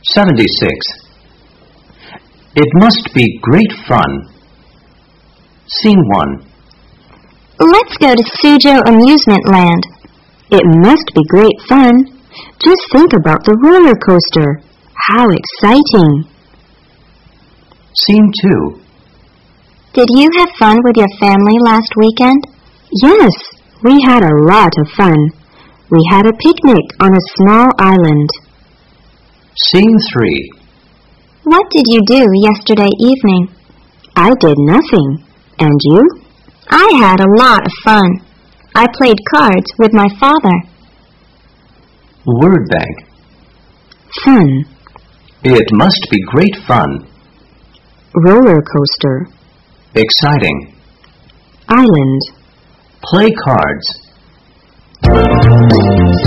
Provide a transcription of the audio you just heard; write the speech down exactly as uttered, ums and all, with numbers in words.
seventy-six. It must be great fun. Scene one. Let's go to Suzhou Amusement Land. It must be great fun. Just think about the roller coaster. How exciting. Scene two. Did you have fun with your family last weekend? Yes, we had a lot of fun. We had a picnic on a small island. Scene three. What did you do yesterday evening? I did nothing. And you? I had a lot of fun. I played cards with my father. Word bank. Fun. It must be great fun. Roller coaster. Exciting. Island. Play cards.